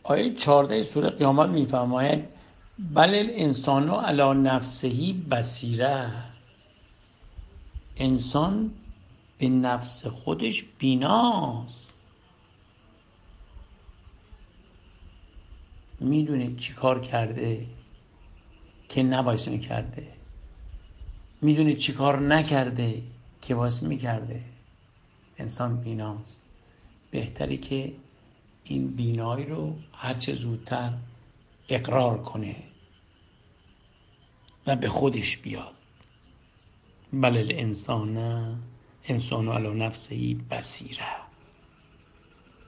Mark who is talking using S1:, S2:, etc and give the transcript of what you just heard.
S1: آیه 14 سوره قیامت میفرماید بل الانسان علی نفسه بصیره، انسان به نفس خودش بیناست. میدونه چی کار کرده که نباید میکرده، میدونه چی کار نکرده که باید میکرده. انسان بیناست. بهتره که این بینایی رو هرچه زودتر اقرار کنه و به خودش بیاد. بل الانسان علی نفسه بصیره.